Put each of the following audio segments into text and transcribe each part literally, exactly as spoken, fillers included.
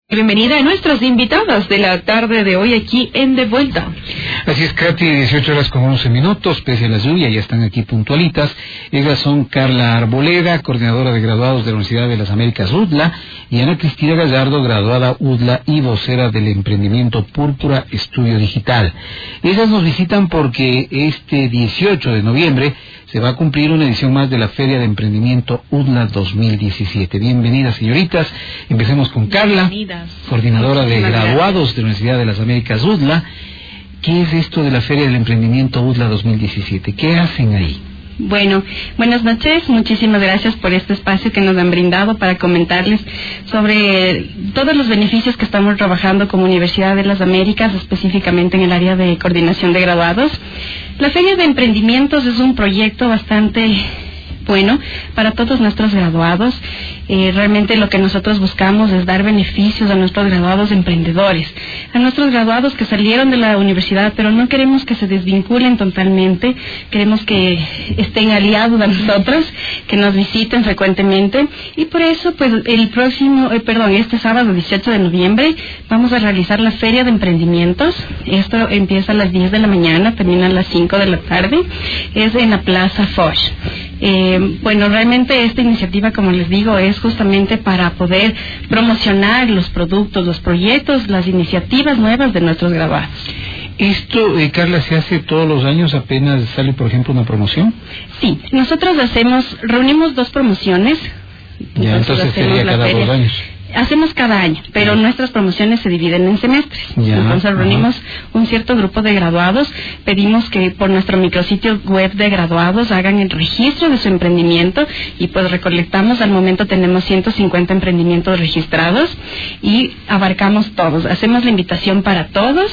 Bienvenida a nuestros invitados de la tarde de hoy aquí en De Vuelta. Así es, Katy, dieciocho horas con once minutos, pese a la lluvia, ya están aquí puntualitas. Ellas son Carla Arboleda, coordinadora de graduados de la Universidad de las Américas U D L A, y Ana Cristina Gallardo, graduada U D L A y vocera del emprendimiento Púrpura Estudio Digital. Ellas nos visitan porque este dieciocho de noviembre se va a cumplir una edición más de la Feria de Emprendimiento U D L A dos mil diecisiete. Bienvenidas, señoritas. Empecemos con Carla, coordinadora de graduados de la Universidad de las Américas U D L A. ¿Qué es esto de la Feria del Emprendimiento U D L A dos mil diecisiete? ¿Qué hacen ahí? Bueno, buenas noches, muchísimas gracias por este espacio que nos han brindado para comentarles sobre todos los beneficios que estamos trabajando como Universidad de las Américas, específicamente en el área de coordinación de graduados. La Feria de Emprendimientos es un proyecto bastante bueno para todos nuestros graduados. Eh, realmente lo que nosotros buscamos es dar beneficios a nuestros graduados emprendedores, a nuestros graduados que salieron de la universidad, pero no queremos que se desvinculen totalmente, queremos que estén aliados a nosotros, que nos visiten frecuentemente, y por eso pues el próximo, eh, perdón, este sábado dieciocho de noviembre vamos a realizar la Feria de Emprendimientos. Esto empieza a las diez de la mañana, termina a las cinco de la tarde, es en la Plaza Foch. Eh, bueno, realmente esta iniciativa, como les digo, es justamente para poder promocionar los productos, los proyectos, las iniciativas nuevas de nuestros graduados. Esto, eh, Carla, ¿se hace todos los años apenas sale, por ejemplo, una promoción? Sí, nosotros hacemos, reunimos dos promociones. Ya, entonces sería cada dos años. Hacemos cada año, pero yeah. nuestras promociones se dividen en semestres. Yeah. Entonces reunimos uh-huh. un cierto grupo de graduados, pedimos que por nuestro micrositio web de graduados hagan el registro de su emprendimiento y pues recolectamos, al momento tenemos ciento cincuenta emprendimientos registrados y abarcamos todos. Hacemos la invitación para todos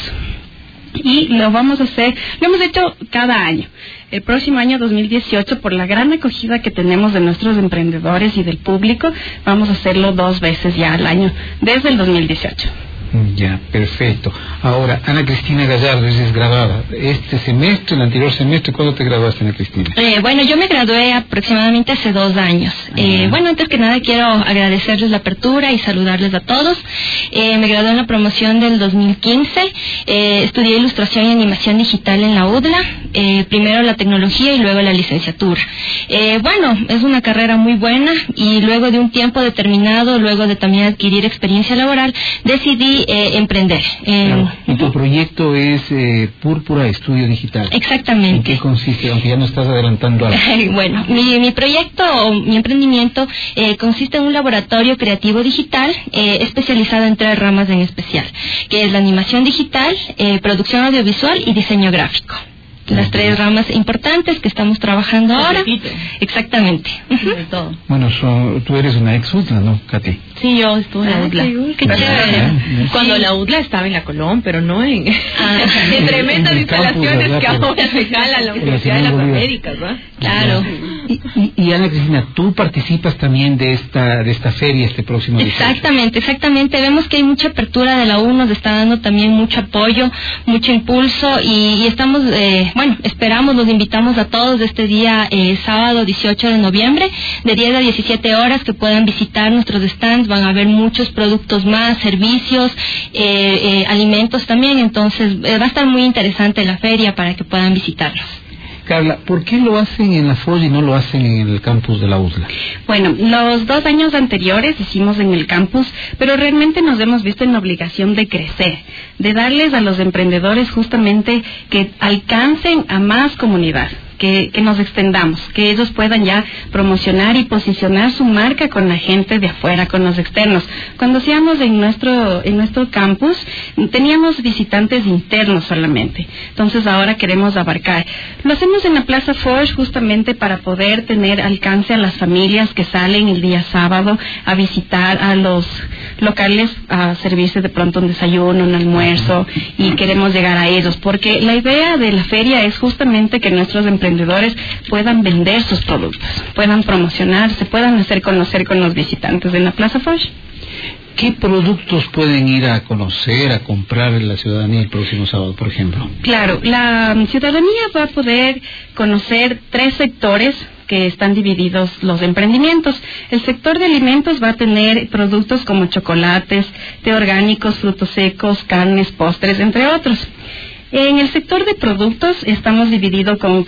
y lo vamos a hacer, lo hemos hecho cada año. El próximo año dos mil dieciocho, por la gran acogida que tenemos de nuestros emprendedores y del público, vamos a hacerlo dos veces ya al año, desde el dos mil dieciocho. Ya, perfecto. Ahora, Ana Cristina Gallardo, es graduada. ¿Este semestre, el anterior semestre, cuándo te graduaste, Ana Cristina? Eh, bueno, yo me gradué aproximadamente hace dos años. Eh, bueno, antes que nada quiero agradecerles la apertura y saludarles a todos. Eh, me gradué en la promoción del dos mil quince. Eh, estudié Ilustración y Animación Digital en la U D L A. Eh, primero la tecnología y luego la licenciatura. Eh, bueno, es una carrera muy buena y luego de un tiempo determinado, luego de también adquirir experiencia laboral, decidí Eh, emprender. Eh, claro. Y tu proyecto es eh, Púrpura Estudio Digital. Exactamente. ¿En qué consiste? Aunque ya no estás adelantando algo. Bueno, mi, mi proyecto, mi emprendimiento eh, consiste en un laboratorio creativo digital eh, especializado en tres ramas en especial, que es la animación digital, eh, producción audiovisual y diseño gráfico. Las tres ramas importantes que estamos trabajando ahora. Repito. Exactamente. Uh-huh. Todo. Bueno, so, tú eres una ex U D L A, ¿no, Katy? Sí, yo estuve en la U D L A. Qué chévere. Sí. Cuando la U D L A estaba en la Colón, pero no en... Ah, en tremendas en instalaciones campus, que ahora se jalan la Universidad de las Américas, ¿no? Claro. Y, y, y Ana Cristina, tú participas también de esta de esta feria este próximo dieciocho. Exactamente, exactamente. Vemos que hay mucha apertura de la U, nos está dando también mucho apoyo, mucho impulso y, y estamos... Eh, Bueno, esperamos, los invitamos a todos este día, eh, sábado dieciocho de noviembre, de diez a diecisiete horas, que puedan visitar nuestros stands. Van a haber muchos productos más, servicios, eh, eh, alimentos también. Entonces, eh, va a estar muy interesante la feria para que puedan visitarnos. Carla, ¿por qué lo hacen en la Foch y no lo hacen en el campus de la U D L A? Bueno, los dos años anteriores hicimos en el campus, pero realmente nos hemos visto en la obligación de crecer, de darles a los emprendedores justamente que alcancen a más comunidad. Que, que nos extendamos, que ellos puedan ya promocionar y posicionar su marca con la gente de afuera, con los externos. Cuando hacíamos en nuestro en nuestro campus, teníamos visitantes internos solamente. Entonces ahora queremos abarcar. Lo hacemos en la Plaza Foch justamente para poder tener alcance a las familias que salen el día sábado a visitar a los locales, a servirse de pronto un desayuno, un almuerzo, y queremos llegar a ellos, porque la idea de la feria es justamente que nuestros emprendedores puedan vender sus productos, puedan promocionarse, puedan hacer conocer con los visitantes de la Plaza Foch. ¿Qué productos pueden ir a conocer, a comprar en la ciudadanía el próximo sábado, por ejemplo? Claro, la ciudadanía va a poder conocer tres sectores que están divididos los emprendimientos. El sector de alimentos va a tener productos como chocolates, té orgánicos, frutos secos, carnes, postres, entre otros. En el sector de productos estamos divididos con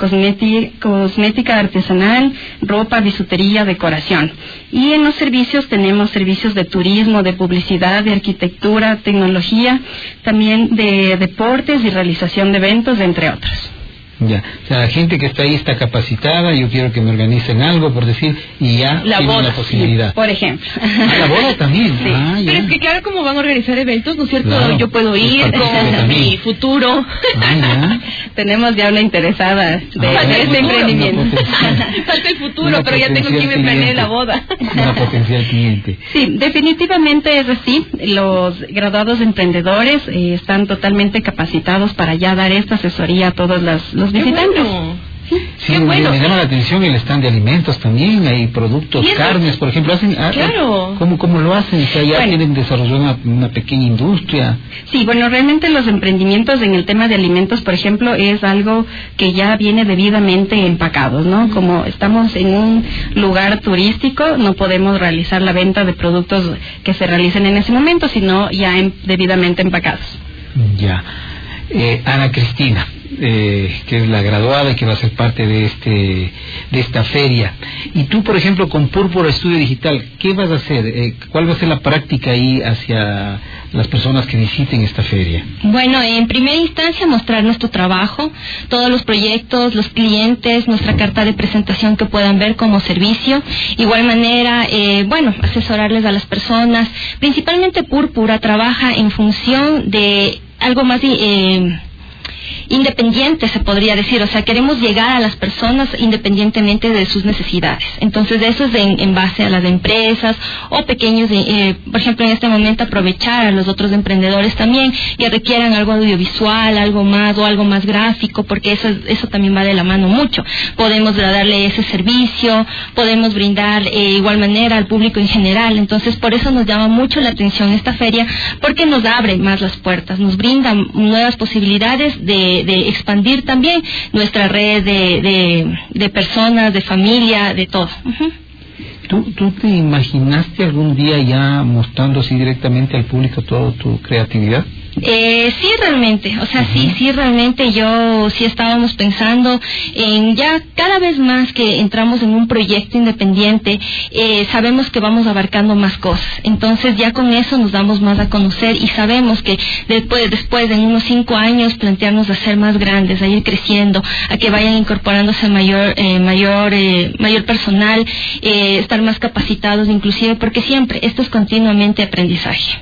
cosmética artesanal, ropa, bisutería, decoración. Y en los servicios tenemos servicios de turismo, de publicidad, de arquitectura, tecnología, también de deportes y realización de eventos, entre otros. Ya, o sea, la gente que está ahí está capacitada, yo quiero que me organicen algo, por decir, y ya la tienen boda, la posibilidad. Sí, por ejemplo. Ah, la boda también. Sí. Ah, pero es que claro, como van a organizar eventos, ¿no es cierto? Claro, yo puedo ir con mi futuro. Ah, ya. Tenemos ya una interesada de, Ah, de este emprendimiento. Falta el futuro, Una pero ya tengo quien me planee la boda. Una potencial cliente. Sí, definitivamente es así. Los graduados emprendedores eh, están totalmente capacitados para ya dar esta asesoría a todos los, los visitantes. Bueno. Sí, Sí, qué me, bueno. me llama la atención el stand de alimentos también, hay productos, ¿Y eso? carnes, por ejemplo, hacen, ah, Claro. ¿cómo, ¿cómo lo hacen? O sea, ya Bueno. tienen desarrollado una, una pequeña industria. Sí, bueno, realmente los emprendimientos en el tema de alimentos, por ejemplo, es algo que ya viene debidamente empacados, ¿no? Como estamos en un lugar turístico, no podemos realizar la venta de productos que se realicen en ese momento, sino ya en- debidamente empacados. Ya. Eh, Ana Cristina, eh, que es la graduada y que va a ser parte de este de esta feria. Y tú, por ejemplo, con Púrpura Estudio Digital, ¿qué vas a hacer? Eh, ¿Cuál va a ser la práctica ahí hacia las personas que visiten esta feria? Bueno, en primera instancia mostrar nuestro trabajo, todos los proyectos, los clientes, nuestra carta de presentación que puedan ver como servicio. Igual manera, eh, bueno, asesorarles a las personas. Principalmente Púrpura trabaja en función de algo más eh, independiente, se podría decir. O sea, queremos llegar a las personas independientemente de sus necesidades. Entonces, eso es en, en base a las empresas o pequeños, eh, por ejemplo, en este momento aprovechar a los otros emprendedores también que requieran algo audiovisual, algo más o algo más gráfico, porque eso eso también va de la mano mucho. Podemos darle ese servicio, podemos brindar eh, igual manera al público en general. Entonces, por eso nos llama mucho la atención esta feria, porque nos abre más las puertas, nos brinda nuevas posibilidades de, de expandir también nuestra red de, de, de personas, de familia, de todo. Uh-huh. ¿Tú, ¿Tú te imaginaste algún día ya mostrando así directamente al público toda tu creatividad? Eh, sí, realmente, o sea, uh-huh. sí, sí, realmente yo sí estábamos pensando en ya cada vez más que entramos en un proyecto independiente, eh, sabemos que vamos abarcando más cosas, entonces ya con eso nos damos más a conocer y sabemos que después, después de unos cinco años plantearnos a ser más grandes, a ir creciendo, a que vayan incorporándose mayor, eh, mayor, eh, mayor personal, eh, estar más capacitados inclusive, porque siempre esto es continuamente aprendizaje.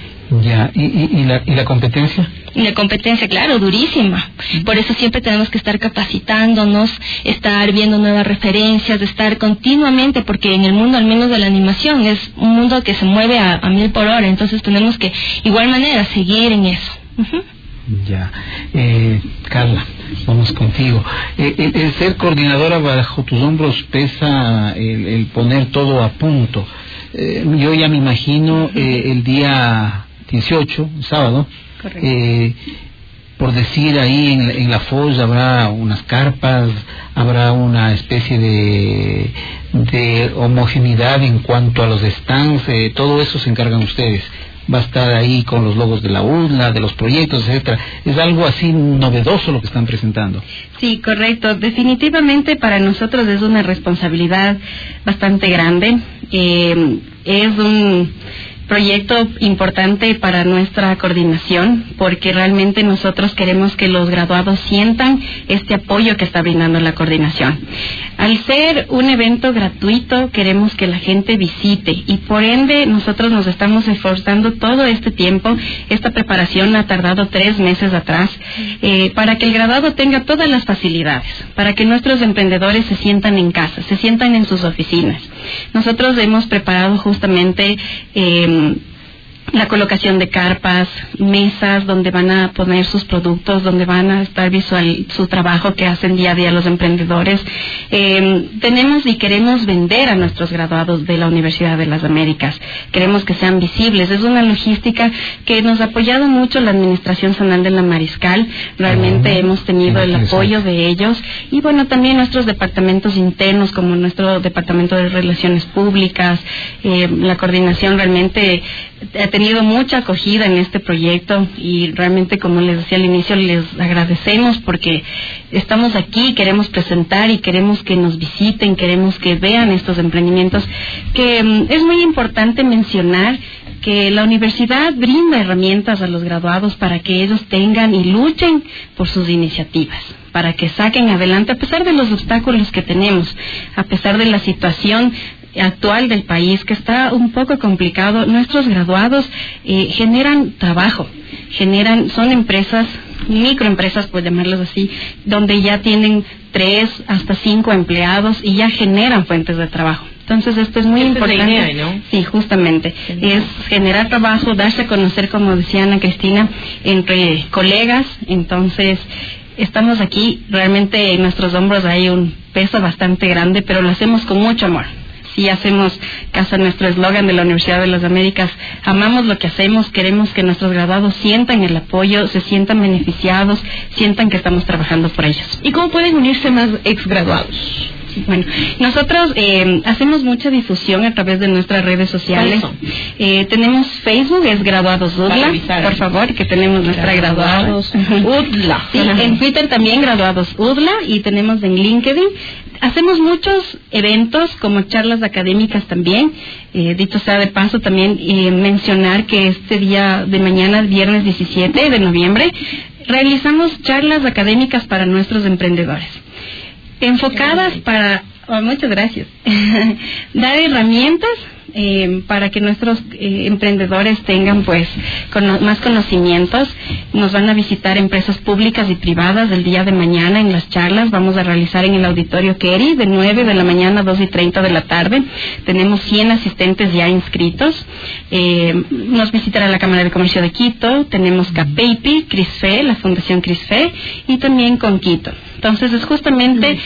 Ya, ¿y, y, y, la, y la competencia? Y la competencia, claro, durísima. Por eso siempre tenemos que estar capacitándonos, estar viendo nuevas referencias, estar continuamente, porque en el mundo, al menos de la animación, es un mundo que se mueve a, a mil por hora, entonces tenemos que, igual manera, seguir en eso. Uh-huh. Ya. Eh, Carla, vamos contigo. Eh, el, el ser coordinadora bajo tus hombros pesa el, el poner todo a punto. Eh, yo ya me imagino eh, el día dieciocho, sábado, eh, por decir ahí en, en la folla habrá unas carpas, habrá una especie de, de homogeneidad en cuanto a los stands, eh, todo eso se encargan ustedes. Va a estar ahí con los logos de la U D L A, de los proyectos, etcétera. Es algo así novedoso lo que están presentando. Sí, correcto. Definitivamente para nosotros es una responsabilidad bastante grande. Eh, es un proyecto importante para nuestra coordinación, porque realmente nosotros queremos que los graduados sientan este apoyo que está brindando la coordinación. Al ser un evento gratuito, queremos que la gente visite y por ende nosotros nos estamos esforzando todo este tiempo. Esta preparación ha tardado tres meses atrás, eh, para que el graduado tenga todas las facilidades, para que nuestros emprendedores se sientan en casa, se sientan en sus oficinas. Nosotros hemos preparado justamente eh, la colocación de carpas, mesas donde van a poner sus productos, donde van a estar visual su trabajo que hacen día a día los emprendedores. Eh, tenemos y queremos vender a nuestros graduados de la Universidad de las Américas. Queremos que sean visibles. Es una logística que nos ha apoyado mucho la Administración Zonal de la Mariscal. Realmente uh-huh. hemos tenido el apoyo de ellos. Y bueno, también nuestros departamentos internos, como nuestro Departamento de Relaciones Públicas, eh, la coordinación realmente ha tenido mucha acogida en este proyecto y realmente, como les decía al inicio, les agradecemos porque estamos aquí, queremos presentar y queremos que nos visiten, queremos que vean estos emprendimientos, que um, es muy importante mencionar que la universidad brinda herramientas a los graduados para que ellos tengan y luchen por sus iniciativas, para que saquen adelante a pesar de los obstáculos que tenemos, a pesar de la situación actual del país, que está un poco complicado. Nuestros graduados eh, generan trabajo, generan, son empresas, microempresas, por llamarlas así, donde ya tienen tres hasta cinco empleados y ya generan fuentes de trabajo. Entonces esto es muy Esta importante. Es la idea, ¿no? Sí, justamente. Sí. Es generar trabajo, darse a conocer, como decía Ana Cristina, entre colegas. Entonces estamos aquí, realmente en nuestros hombros hay un peso bastante grande, pero lo hacemos con mucho amor. Sí, hacemos caso a nuestro eslogan de la Universidad de las Américas: amamos lo que hacemos, queremos que nuestros graduados sientan el apoyo, se sientan beneficiados, sientan que estamos trabajando por ellos. ¿Y cómo pueden unirse más exgraduados? Bueno, nosotros eh, hacemos mucha difusión a través de nuestras redes sociales. Eh, tenemos Facebook, es Graduados U D L A, por favor, que tenemos nuestra Graduados U D L A. Sí, en Twitter también Graduados U D L A, y tenemos en LinkedIn. Hacemos muchos eventos como charlas académicas también. Eh, dicho sea de paso, también eh, mencionar que este día de mañana, viernes diecisiete de noviembre, realizamos charlas académicas para nuestros emprendedores, enfocadas para, oh, muchas gracias, dar herramientas eh, para que nuestros eh, emprendedores tengan pues cono- más conocimientos. Nos van a visitar empresas públicas y privadas el día de mañana en las charlas. Vamos a realizar en el Auditorio Keri de nueve de la mañana a dos y treinta de la tarde. Tenemos cien asistentes ya inscritos. Eh, nos visitará la Cámara de Comercio de Quito. Tenemos CAPEIPI, CRISFE, la Fundación CRISFE, y también con Quito. Entonces es justamente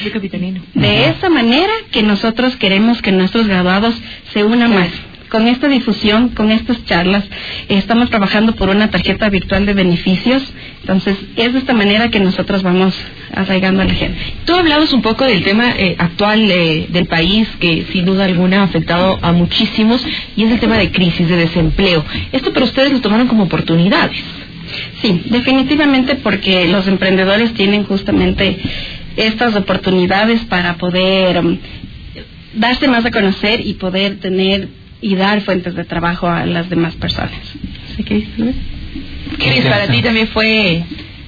de esa manera que nosotros queremos que nuestros graduados se unan más. Con esta difusión, con estas charlas, eh, estamos trabajando por una tarjeta virtual de beneficios. Entonces es de esta manera que nosotros vamos arraigando a la gente. Tú hablabas un poco del tema eh, actual eh, del país, que sin duda alguna ha afectado a muchísimos, y es el tema de crisis, de desempleo. Esto para ustedes lo tomaron como oportunidades. Sí, definitivamente, porque los emprendedores tienen justamente estas oportunidades para poder um, darse más a conocer y poder tener y dar fuentes de trabajo a las demás personas. ¿Qué Cris, para ti también fue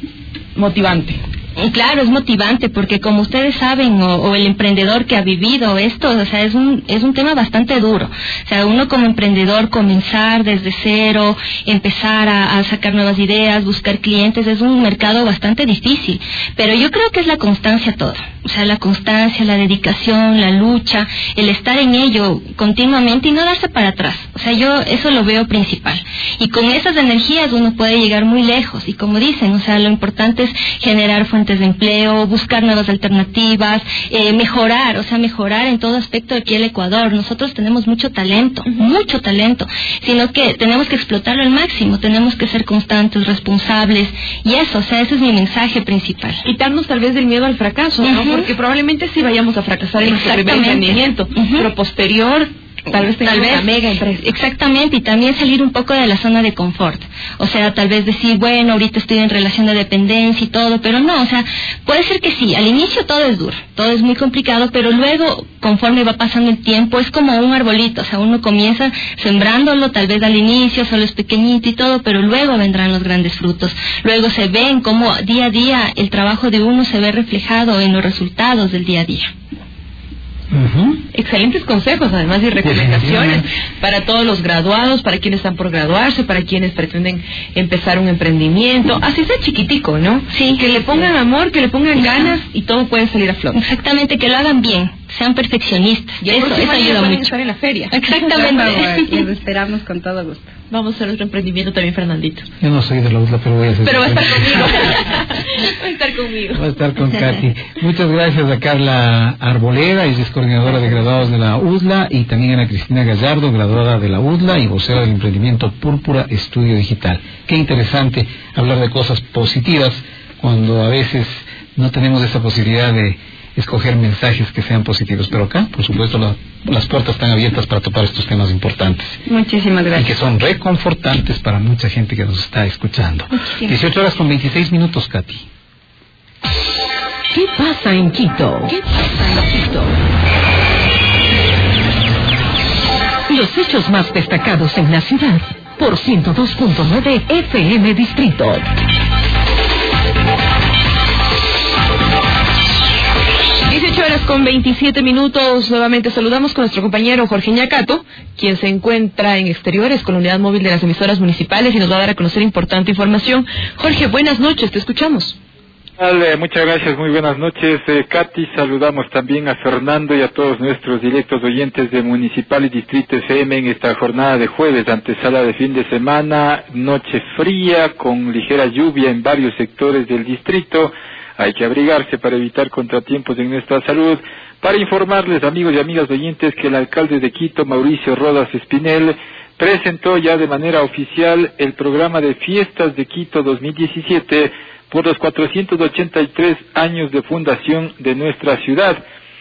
motivante? Claro, es motivante, porque como ustedes saben, o, o el emprendedor que ha vivido esto, o sea, es un es un tema bastante duro. O sea, uno como emprendedor comenzar desde cero, empezar a, a sacar nuevas ideas, buscar clientes, es un mercado bastante difícil. Pero yo creo que es la constancia todo. O sea, la constancia, la dedicación, la lucha, el estar en ello continuamente y no darse para atrás. O sea, yo eso lo veo principal. Y con esas energías uno puede llegar muy lejos. Y como dicen, o sea, lo importante es generar fuentes de empleo, buscar nuevas alternativas, eh, mejorar, o sea, mejorar en todo aspecto aquí el Ecuador. Nosotros tenemos mucho talento, uh-huh. mucho talento, sino que tenemos que explotarlo al máximo, tenemos que ser constantes, responsables, y eso, o sea, ese es mi mensaje principal. Quitarnos tal vez del miedo al fracaso, ¿no? Uh-huh. Porque probablemente sí vayamos a fracasar en nuestro primer emprendimiento, uh-huh. pero posterior tal vez tenga una mega empresa. Exactamente, y también salir un poco de la zona de confort. O sea, tal vez decir, bueno, ahorita estoy en relación de dependencia y todo, pero no, o sea, puede ser que sí, al inicio todo es duro, todo es muy complicado, pero luego, conforme va pasando el tiempo, es como un arbolito, o sea, uno comienza sembrándolo, tal vez al inicio solo es pequeñito y todo, pero luego vendrán los grandes frutos. Luego se ven cómo día a día el trabajo de uno se ve reflejado en los resultados del día a día. Uh-huh. Excelentes consejos, además, y recomendaciones para todos los graduados, para quienes están por graduarse, para quienes pretenden empezar un emprendimiento, así sea chiquitico, ¿no? Sí. Que le pongan amor, que le pongan ganas, y todo puede salir a flote. Exactamente, que lo hagan bien. sean perfeccionistas. Y eso, eso ayuda mucho. Estar en la feria. Exactamente. Los esperamos con todo gusto. Vamos a hacer otro emprendimiento también, Fernandito. Yo no soy de la U D L A, pero voy a hacer. Pero va a estar conmigo. Va a estar conmigo. Va a estar con Katy. Muchas gracias a Carla Arboleda, ella es coordinadora de graduados de la U D L A, y también a Ana Cristina Gallardo, graduada de la U D L A y vocera del emprendimiento Púrpura Estudio Digital. Qué interesante hablar de cosas positivas cuando a veces no tenemos esa posibilidad de escoger mensajes que sean positivos, pero acá, por supuesto, la, las puertas están abiertas para topar estos temas importantes. Muchísimas gracias. Y que son reconfortantes para mucha gente que nos está escuchando. Muchísimas. dieciocho horas con veintiséis minutos, Katy. ¿Qué pasa en Quito? ¿Qué pasa en Quito? Los hechos más destacados en la ciudad por ciento dos punto nueve F M Distrito. dieciocho horas con veintisiete minutos. Nuevamente saludamos con nuestro compañero Jorge Ñacato, quien se encuentra en exteriores con la unidad móvil de las emisoras municipales y nos va a dar a conocer importante información. Jorge, buenas noches, te escuchamos. Vale, muchas gracias, muy buenas noches, eh, Katy. Saludamos también a Fernando y a todos nuestros directos oyentes de Municipal y Distrito F M en esta jornada de jueves, antesala de fin de semana, noche fría con ligera lluvia en varios sectores del distrito. Hay que abrigarse para evitar contratiempos en nuestra salud. Para informarles, amigos y amigas oyentes, que el alcalde de Quito, Mauricio Rodas Espinel, presentó ya de manera oficial el programa de Fiestas de Quito dos mil diecisiete por los cuatrocientos ochenta y tres años de fundación de nuestra ciudad.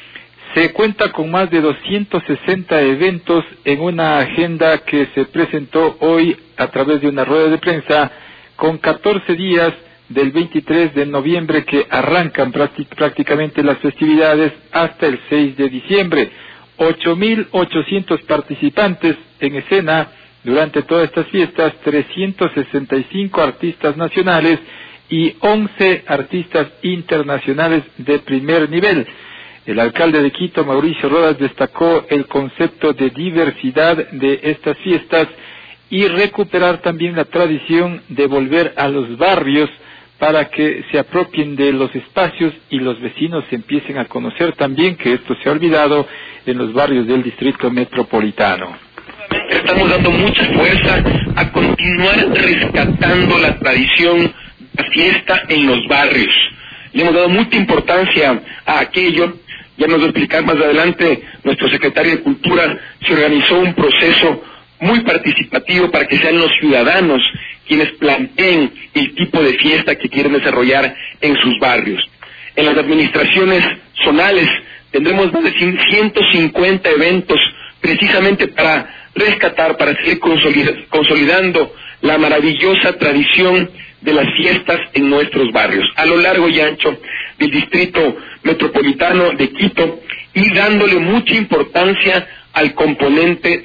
Se cuenta con más de doscientos sesenta eventos en una agenda que se presentó hoy a través de una rueda de prensa con catorce días del veintitrés de noviembre que arrancan prácticamente las festividades hasta el seis de diciembre. ocho mil ochocientos participantes en escena durante todas estas fiestas, trescientos sesenta y cinco artistas nacionales y once artistas internacionales de primer nivel. El alcalde de Quito, Mauricio Rodas, destacó el concepto de diversidad de estas fiestas y recuperar también la tradición de volver a los barrios para que se apropien de los espacios y los vecinos se empiecen a conocer también, que esto se ha olvidado en los barrios del distrito metropolitano. Estamos dando mucha fuerza a continuar rescatando la tradición de la fiesta en los barrios. Le hemos dado mucha importancia a aquello. Ya nos va a explicar más adelante nuestro secretario de Cultura. Se organizó un proceso muy participativo para que sean los ciudadanos quienes planteen el tipo de fiesta que quieren desarrollar en sus barrios. En las administraciones zonales tendremos más de ciento cincuenta eventos precisamente para rescatar, para seguir consolidando la maravillosa tradición de las fiestas en nuestros barrios, a lo largo y ancho del distrito metropolitano de Quito, y dándole mucha importancia al componente